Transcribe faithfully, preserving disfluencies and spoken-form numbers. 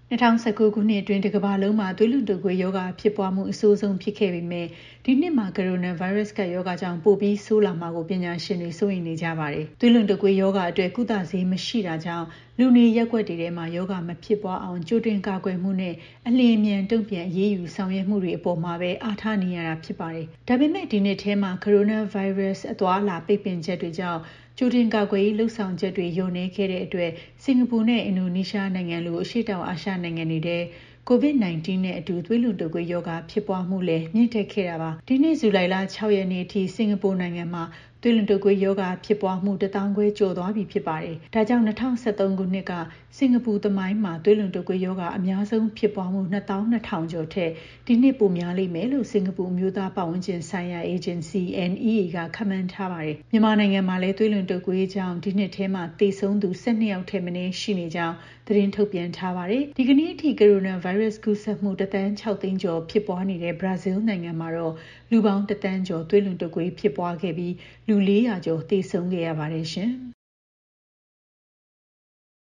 ၂၀၁၉ ခုနှစ်အတွင်းတစ်ကမ္ဘာလုံးမှာသွေးလွန်တုပ်ကွေးရောဂါဖြစ်ပွားမှုအဆိုးဆုံးဖြစ်ခဲ့ပေမဲ့ဒီနှစ်မှာကိုရိုနာဗိုင်းရပ်စ်ကပ်ရောဂါကြောင့်ပိုပြီးဆိုးလာမှာကိုပညာရှင်တွေစိုးရိမ်နေကြပါတယ်။သွေးလွန်တုပ်ကွေးရောဂါအတွက်ကုသဆေးမရှိတာကြောင့်လူနေရပ်ကွက်တွေထဲမှာရောဂါမဖြစ်ပွားအောင်ကြိုတင်ကာကွယ်မှုနဲ့အလျင်အမြန်တုံ့ပြန်အရေးယူဆောင်ရွက်မှုတွေအပေါ်မှာပဲအားထားနေရတာဖြစ်ပါတယ်။ဒါပေမဲ့ဒီနှစ်ထဲမှာကိုရိုနာဗိုင်းရပ်စ်အသွားအလာပိတ်ပင်ချက်တွေကြောင့်ကြိုတင်ကာကွယ်ရေးလှုပ်ဆောင်ချက်တွေလျော့နည်းခဲ့တဲ့အတွက်စင်ကာပူနဲ့အင်ဒိုနီးရှားနိုင်ငံလိုအရှေ့တောင်အာရှနိုင်ငံတွေထဲကိုဗစ် ၁၉ နဲ့အတူသွေးလွန်တုပ်ကွေးရောဂါဖြစ်ပွားမှုလည်းမြင့်တက်ခဲ့တာပါဒီနေ့ဇူလိုင်လ၆ရက်နေ့အထိစင်ကာပူနိုင်ငံမှာသွေးလွန်တုပ်ကွေးရောဂါဖြစ်ပွားမှုတစ်သောင်းခွဲကျော်သွားပြီဖြစ်ပါတယ်ဒါကြောင့်၂၀၁၃ခုနှစ်ကစင်ကာပူသမိုင်းမှာသွေးလွန်တုပ်ကွေးရောဂါအများဆုံးဖြစ်ပွားမှု၂သောင်း၂ထောင်ကျော်ထက်ဒီနှစ်ပိုများလိမ့်မယ်လို့စင်ကာပူအမျိုးသားပတ်ဝန်းကျင်ဆိုင်ရာအေဂျင်စီ N E A ကခန့်မှန်းထားပါတယ်မြန်မာနိုင်ငံမှာလည်းသွေးလွန်တုပ်ကွေးကြောင့်ဒီနှစ်ထဲမှာသေဆုံးသူ၁၂ယောက်ထက်မနည်းရှိနေကြောင်းသတင်းထုတ်ပြန်ထားပါတယ်ဒီကနေ့အထိကိုရိုနာဗိုင်းရပ်စ်ကူးစက်မှုတစ်သန်း၆သိန်းကျော်ဖြစ်ပွားနေတဲ့ဘရာဇီးနိုင်ငံမှာတော့လူပေါင်းတစ်သန်းကျော်သွေးလွန်တုပ်ကွေးဖြစ်ပွားခဲ့ပြီးလူ၄၀၀ကျော်သေဆုံးခဲ့ရပါတယ်ရှင်။